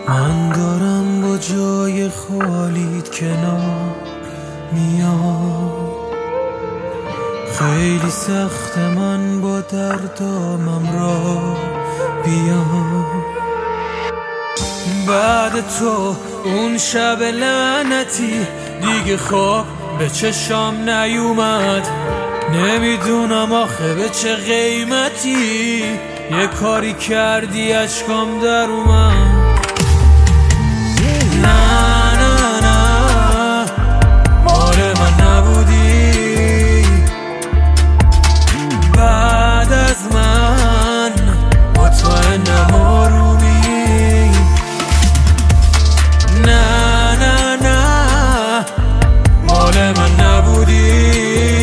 من دارم با جای خالیت کنار میام، خیلی سخت من با دردامم را بیام. بعد تو اون شب لعنتی دیگه خواب به چشام نیومد، نمیدونم آخه به چه قیمتی یه کاری کردی اشکام در اومد. نه نه نه مال من نبودی، بعد از من مطمئنم آرومی. نه نه نه مال من نبودی،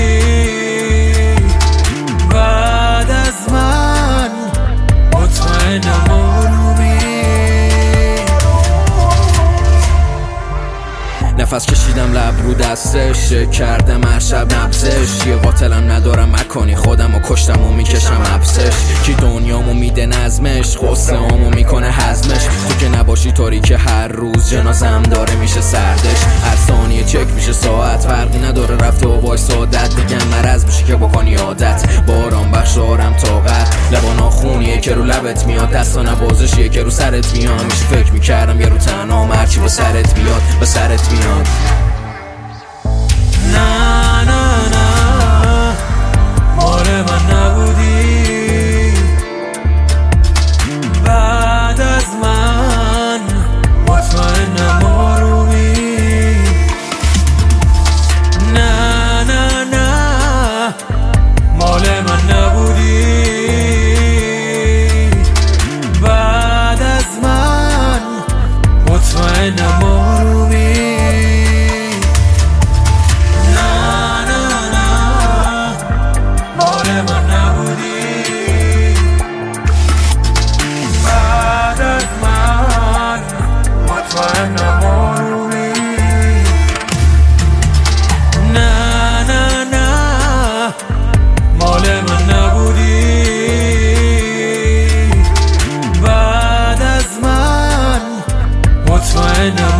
بعد از من مطمئنم آرومی. نفس کشیدم لب رو دستش، کردم هر شب نبزش. یه قاتلم ندارم مکنی، خودم و کشتم و میکشم حبسش. کی دنیامو میده نظمش، غصه همو میکنه هضمش. تو که نباشی طوری که هر روز جنازم داره میشه سردش. هر ثانیه چک میشه ساعت، فرقی نداره رفته و وای سادت. میگن مرض میشه که بکنی عادت، باران بخشارم طاقت. لبا ناخونیه که رو لبت میاد، دستا نوازشیه که رو سرت میاد. میشه فکر میکردم یه رو تنها هرچی به سرت بیاد به سرت میاد. نه نه نه مال من نبودی، بعد از من مطمئنم آرومی. نه نه نه مال من نبودی، بعد از من مطمئنم آرومی. I know